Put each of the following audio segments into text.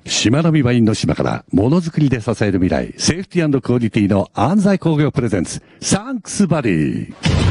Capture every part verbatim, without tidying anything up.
しまなみワインの島からものづくりで支える未来、セーフティー&クオリティの安西工業プレゼンツ、サンクスバディ。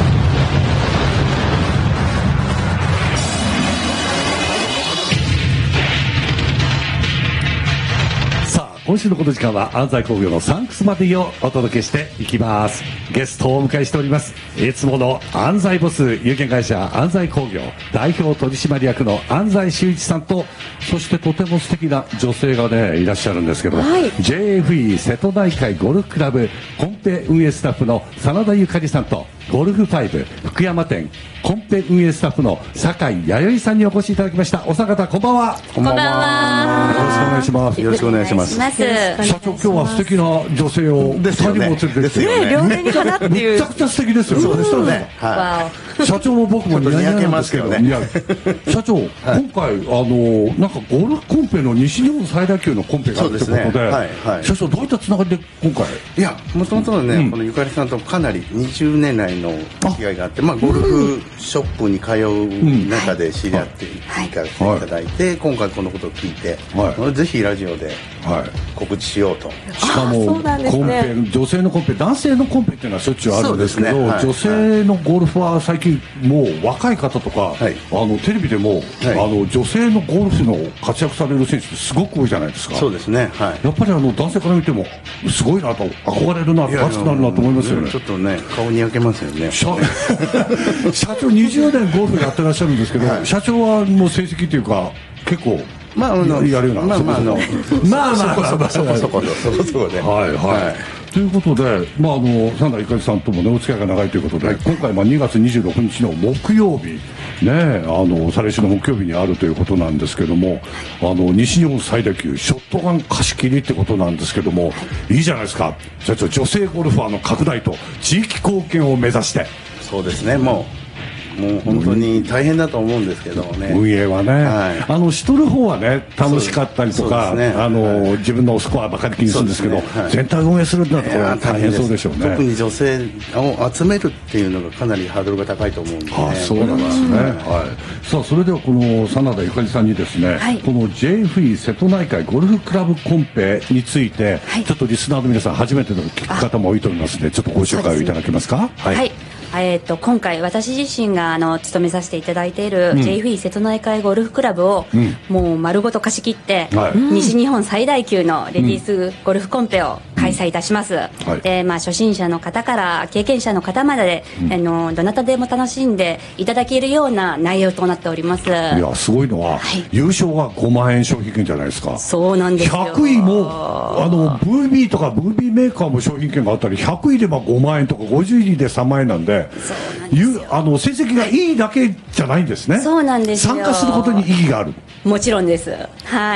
今週のこの時間は安西工業のサンクスバディをお届けしていきます。ゲストをお迎えしております。いつもの安西ボス有限会社安西工業代表取締役の安西修一さんと、そしてとても素敵な女性がねいらっしゃるんですけども、はい、ジェイエフイー 瀬戸内海ゴルフクラブコンペ運営スタッフの真田ゆかりさんと、ゴルフファイブ福山店コンペ運営スタッフの酒井弥生さんにお越しいただきました。お三方こんばんは。 こんばんは。 よろしくお願いします。 よろしくお願いします。 社長、今日は素敵な女性をふたりも連れてきて、 ね、 両手に花っていうめちゃくちゃ素敵ですよ。 そうですよね。 はい、社長も僕も似合いなんですけど、ね、社長、はい、今回あのなんかゴルフコンペの西日本最大級のコンペがあるということで、で、ねはいはい、社長どういったつながりで今回？ いや、もともとね、うん、このゆかりさんとかなりにじゅうねん来の付き合いがあって、まあゴルフショップに通う中で知り合っていただいて、はい、今回このことを聞いて、はい、ぜひラジオで告知しようと。 しかもコンペ、女性のコンペ、男性のコンペっていうのはしょっちゅうあるんですけど、ねはい、女性のゴルファー最近もう若い方とか、はい、あのテレビでも、はい、あの女性のゴルフの活躍される選手ってすごく多いじゃないですか。 そうですね、はい、 やっぱりあの男性から見てもすごいなと、憧れるなと、熱くなるなと思いますよね。 ちょっとね、顔に焼けますよね。 社, 社長にじゅうねんゴルフやってらっしゃるんですけど、はい、社長はもう成績っていうか結構まああのやるような、 まあまああのまあまあそこそこそこそこそこで、 はいはい。ということで、まああの真田ゆかりさんともねお付き合いが長いということで、はい、今回まあにがつにじゅうろくにちの木曜日ね、あの再来週の木曜日にあるということなんですけども、あの西日本最大級ショットガン貸し切りってことなんですけども、いいじゃないですか社長、女性ゴルファーの拡大と地域貢献を目指して。 そうですね、もうもう本当に大変だと思うんですけどもね、 運営はね、はい、あのしとる方はね楽しかったりとか、ね、あの、はい、自分のスコアばかり気にするんですけど、ねはい、全体運営するんだとこれは大変そうでしょうね。 特に女性を集めるっていうのがかなりハードルが高いと思うんで、ね、 ああそうなんですね、はい、さあそれではこの真田ゆかりさんにですね、はい、この ジェイエフイー 瀬戸内海ゴルフクラブコンペについて、はい、ちょっとリスナーの皆さん初めての聞く方も多いと思いますので、ちょっとご紹介をいただけますか。 はい、はい、えー、と今回私自身があの務めさせていただいている ジェイエフイー 瀬戸内海ゴルフクラブを、うん、もう丸ごと貸し切って、はい、西日本最大級のレディースゴルフコンペを開催いたします、うんはい、でまあ、初心者の方から経験者の方まで、うん、あのどなたでも楽しんでいただけるような内容となっております。いやすごいのは、はい、優勝がごまんえん商品券じゃないですか。 そうなんですよ。 ひゃくいもあの ブイビー とか ブイビー メーカーも商品券があったり、ひゃくいでごまんえんとかごじゅういでさんまんえんなんで、 そうなんですよ。 あの成績がいいだけじゃないんですね。 そうなんですよ。 参加することに意義がある。 もちろんです。はい、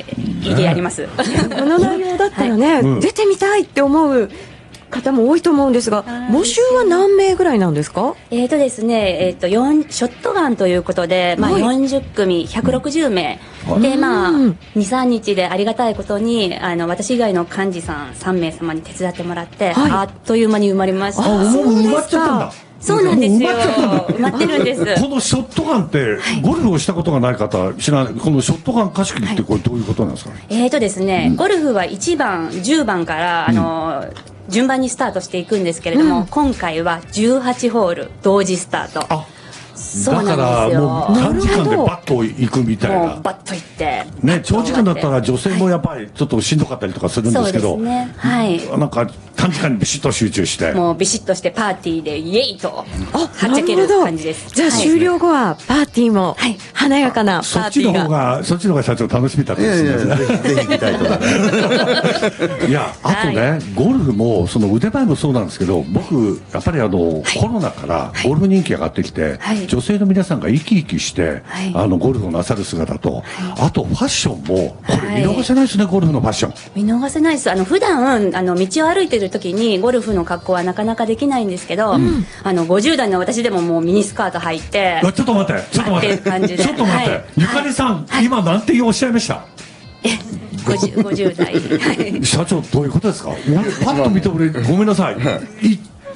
意義あります。 この内容だったらね、はいうん、出てみたいって思う方も多いと思うんですが、募集は何名ぐらいなんですか？ えーとですね、えーとよんショットガンということで、まあ、よんじゅっくみひゃくろくじゅうめい、うん、でまあにさんにちでありがたいことにあの私以外の幹事さんさんめいさまに手伝ってもらって、はい、あっという間に埋まりました。 あ、もう埋まっちゃったんだ。 そうなんですよ。埋まってるんです。 このショットガンって、ゴルフをしたことがない方知らない、このショットガン貸し切りってこれどういうことなんですか？はい、 えーとですね、うん、ゴルフはいちばんじゅうばんからあの、うん、順番にスタートしていくんですけれども、うん、今回はじゅうはちホール同時スタート。あ、 だからもう短時間でバッと行くみたいな。 もうバッと行ってね、長時間だったら女性もやっぱりちょっとしんどかったりとかするんですけど、 そうですね、はい、 なんか短時間にビシッと集中してもうビシッとしてパーティーでイエイとはっちゃける感じです。 じゃあ終了後はパーティーも華やかなパーティーが、 はい、そっちの方がそっちの方が社長楽しみだったんですね。いやいやぜひ行きたいとかいやあとね、はい、ゴルフもその腕前もそうなんですけど、僕やっぱりあの、はい、コロナからゴルフ人気が上がってきて、はい、女性の皆さんが生き生きして、はい、あのゴルフをなさる姿と、はい、あとファッションもこれ見逃せないですね、はい、ゴルフのファッション見逃せないです。あの普段あの道を歩いてる時にゴルフの格好はなかなかできないんですけど、うん、あのごじゅう代の私でももうミニスカート履いて、 ちょっと待ってちょっと待ってちょっと待って、はい、ゆかりさん、はい、今なんておっしゃいました？ え 50, 50代社長どういうことですか？俺パッと見て俺ごめんなさい、い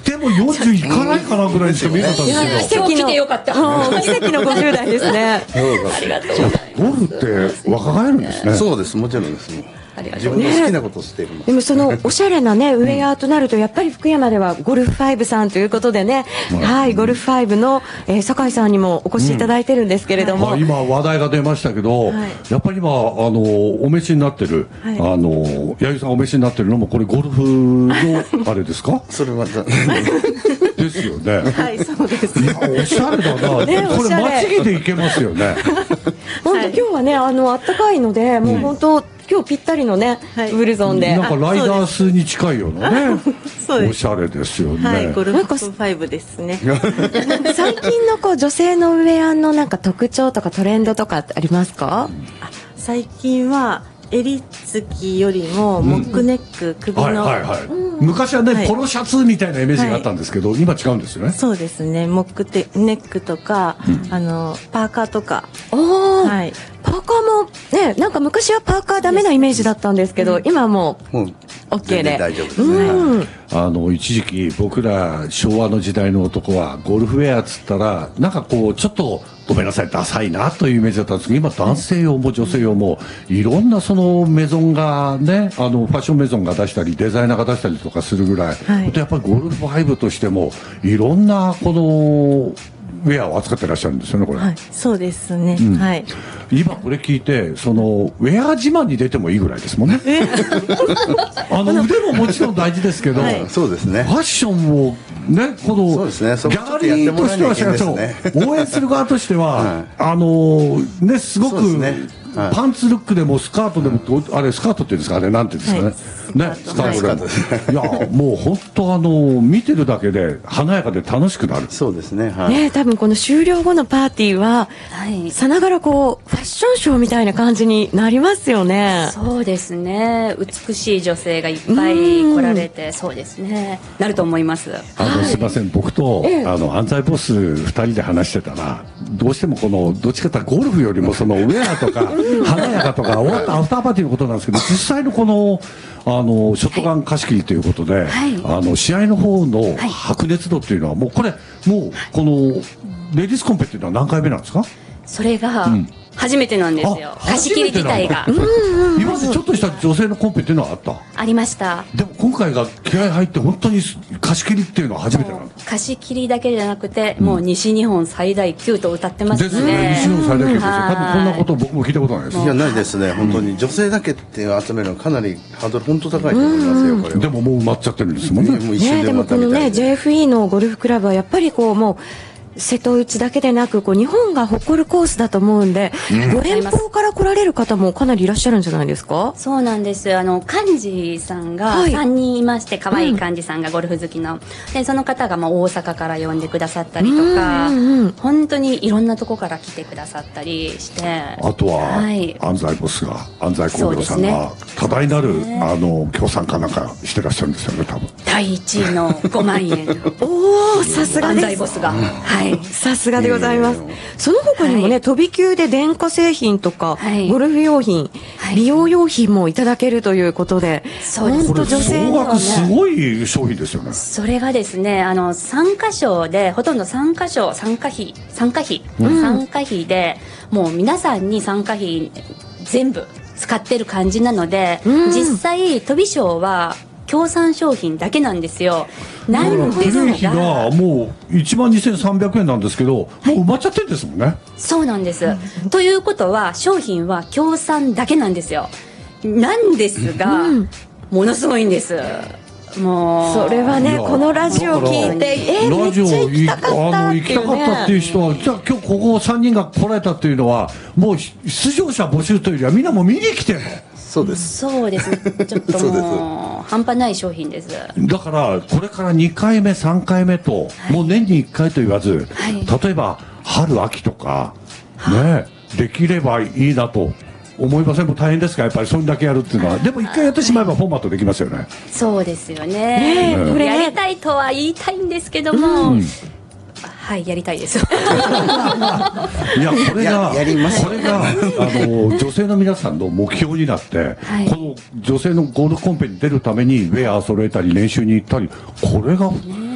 でもよんじゅういかないかなぐらいにしか見えなかったんですけど。 今日来てよかった。 奇跡のごじゅう代ですね。 ありがとうございます。 ゴルフって若返るんですね。 そうです、もちろんです。自分の好きなことをしているの。 でもそのおしゃれなねウェアとなるとやっぱり福山ではゴルフファイブさんということでね、はいゴルフファイブの酒井さんにもお越しいただいてるんですけれども、 今話題が出ましたけど、やっぱり今あのお召しになってるあの八木さんお召しになってるのもこれゴルフのあれですか？ それはですよね。 はいそうです。 いやおしゃれだな。これ間違いでいけますよね。 本当今日はねあの暖かいのでもう本当。今日ぴったりのね、はい、ブルゾンでなんかライダースに近いようなねおしゃれですよね、 はい、ゴルフファイブですね最近のこう女性のウェアのなんか特徴とかトレンドとかありますか？ あ最近は襟付きよりもモックネック、うん、首の、はいはいはいうん、昔はね、はい、ポロシャツみたいなイメージがあったんですけど、はい、今違うんですよね。 そうですねモックテネックとか、うん、あのパーカーとかおー、はい、パーカーもねなんか昔はパーカーダメなイメージだったんですけど、うん、今はもう、うん、OK で大丈夫ですね、うんはい、 あの一時期僕ら昭和の時代の男はゴルフウェアっつったらなんかこうちょっとごめんなさいダサいなというイメージだったんですけど今男性用も女性用もいろんなそのメゾンがねあのファッションメゾンが出したりデザイナーが出したりとかするぐらい、はい、やっぱりゴルフファイブとしてもいろんなこのウェアを扱ってらっしゃるんですよねこれ、はい、 そうですね、 うん、 はい今これ聞いてそのウェア自慢に出てもいいぐらいですもんねあの腕ももちろん大事ですけど、はい、 そうですねファッションをねこのそうですねギャラリーとしてはしかし応援する側としては、はい、あのねすごくはい、パンツルックでもスカートでも、はい、あれスカートっていうんですかあれなんていうんですかね、はい、ねスカートでも、はい、いやもう本当あの見てるだけで華やかで楽しくなる。 そうですね、はい、 ね多分この終了後のパーティーは、はい、さながらこうファッションショーみたいな感じになりますよね。 そうですね美しい女性がいっぱい来られてそうですねなると思います。 あの、はい、すいません僕と、ええ、あの安西ボスふたりで話してたらどうしてもこのどっちかというとゴルフよりもそのウェアとか華やかとか終わったアフターパーティーのことなんですけど実際のこのあのショットガン貸し切りということで、はい、あの試合の方の白熱度っていうのはもうこれもうこのレディースコンペっていうのは何回目なんですか？ それが、うん初めてなんですよ貸し切り自体が今までちょっとした女性のコンペっていうのはあったありました。 でも今回が気合入って本当に貸し切りっていうのは初めてなんだ。 貸し切りだけじゃなくて、うん、もう西日本最大級と歌ってますね。 ですね西日本最大級ですよ。多分こんなこと僕も聞いたことないです。 いやないですね本当に女性だけって集めるのはかなりハードル本当高いと思いますよこれは。 でももう埋まっちゃってるんですもんね。 もう一瞬で埋まったみたいで、ね、 でもこのね ジェイエフイー のゴルフクラブはやっぱりこうもう瀬戸内だけでなくこう日本が誇るコースだと思うんで、うん、ご遠方から来られる方もかなりいらっしゃるんじゃないですか？ そうなんです。あの幹事さんがさんにんいまして、はい、可愛い幹事さんがゴルフ好きの、うん、でその方がまあ大阪から呼んでくださったりとか、うんうんうん、本当にいろんなとこから来てくださったりしてあとは、はい、安西ボスが安西工業さんが、ね、多大なる、ね、あの協賛かなんかしてらっしゃるんですよね多分だいいちいのごまんえんおおさすがです。 安西ボスが、うん、はいさすがでございます。その他にもね、はい、飛び級で電化製品とか、はい、ゴルフ用品、はい、美容用品もいただけるということで、 本当女性にはね、すごい商品ですよね。 それがですね、あの参加賞でほとんど参加賞、参加費、参加費、うん、参加費でもう皆さんに参加費全部使ってる感じなので、うん、実際飛び賞は協賛商品だけなんですよ。なんですががもういちまんにせんさんびゃくえんなんですけど、もう埋まっちゃってるんですもんね。 そうなんです、うん、ということは商品は協賛だけなんですよ。なんですが、うん、ものすごいんです。もうそれはねこのラジオ聞いてえー、めっちゃ行きたかったっていう、ね、行きたかったっていう人はじゃあ今日ここさんにんが来られたっていうのはもう出場者募集というよりはみんなもう見に来てるの。 そうです。 そうですね。ちょっともう半端ない商品です。 だからこれからにかいめさんかいめと、はい、もう年にいっかいと言わず、はい、例えば春秋とか、ね、できればいいなと思いません？もう大変ですかやっぱりそれだけやるっていうのは。でもいっかいやってしまえばフォーマットできますよね。 そうですよね。ねねやりたいとは言いたいんですけども、うん、はいやりたいです。いやこれがやりますこれがあの女性の皆さんの目標になって、はい、この女性のゴルフコンペに出るためにウェアを揃えたり練習に行ったりこれが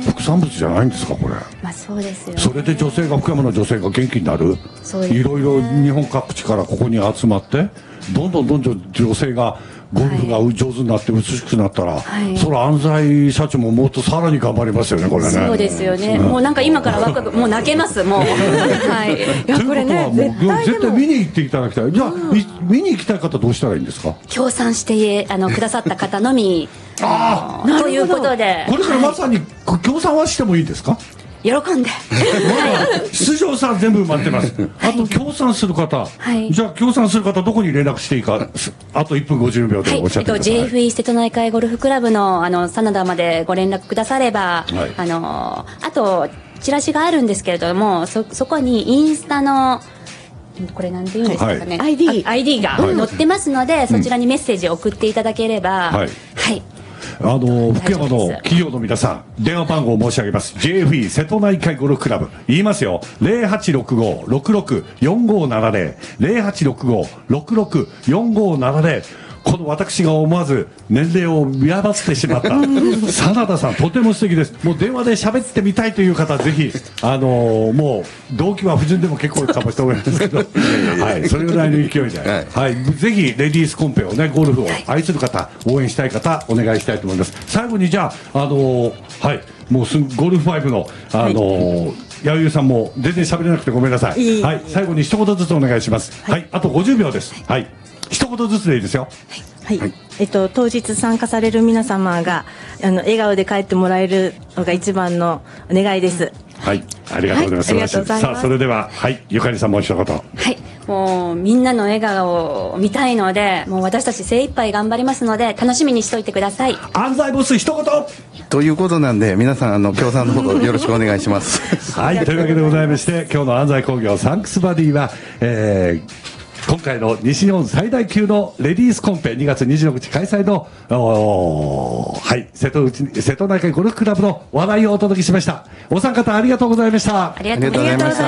副産物じゃないんですかこれ。 まあそうですよね。 それで女性が福山の女性が元気になる。そうですね。いろいろ日本各地からここに集まってどんどんどんどん女性がゴルフが上手になって美しくなったら、はい、それ安西社長ももっとさらに頑張りますよねこれね。 そうですよね。もうなんか今からワクワクもう泣けますもう。はい。 いやこれね絶対絶対見に行っていただきたい。じゃあ、うん、見に行きたい方どうしたらいいんですか。 協賛してあのくださった方のみ。ああ。ということで。 これからまさに協賛はしてもいいですか。 喜んで、はい、出場者全部埋まってます、はい、あと協賛する方、はい、じゃあ協賛する方どこに連絡していいかあといっぷんごじゅうびょうでおっしゃってください、はい、えっと、 ジェイエフイー 瀬戸内海ゴルフクラブのあの真田までご連絡くだされば、はい、あのあとチラシがあるんですけれども そ, そこにインスタのこれなんていうんですかね、はい、アイディー, アイディーが載ってますので、はい、そちらにメッセージを送っていただければ、はい、はいあの福山の企業の皆さん電話番号を申し上げます。 ジェイエフイー 瀬戸内海ゴルフクラブ言いますよ。 ゼロはちろくご ろくろく よんごななゼロ ゼロはちろくご ろくろく よんごななゼロ。この私が思わず年齢を見合わせてしまった真田さんとても素敵です。もう電話で喋ってみたいという方ぜひあのー、もう動機は不純でも結構かもしれないですけどはい、それぐらいの勢いで、はいはい、ぜひレディースコンペをねゴルフを愛する方応援したい方お願いしたいと思います。最後にじゃあ、あのー、はいもうすゴルフファイブのあのーはいやゆうさんも全然喋れなくてごめんなさい。いいはい、最後に一言ずつお願いします。はい、はい、あとごじゅうびょうです。はい、一言ずつでいいですよ。 はい、はい、えっと当日参加される皆様があの笑顔で帰ってもらえるのが一番のお願いです。 はい、ありがとうございます。はい、ありがとうございます。さあそれでははいゆかりさんもう一言。はい、 もうみんなの笑顔を見たいのでもう私たち精一杯頑張りますので楽しみにしておいてください。 安西ボス一言ということなんで皆さんあの協賛のほどよろしくお願いしますはいというわけでございまして今日の安西工業サンクスバディは、えー今回の西日本最大級のレディースコンペにがつにじゅうろくにち開催のはい瀬戸内瀬戸内海ゴルフクラブの話題をお届けしました。お三方ありがとうございました。 ありがとうございました。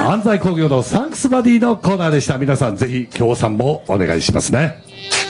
安西工業のサンクスバディのコーナーでした。皆さんぜひ協賛もお願いしますね。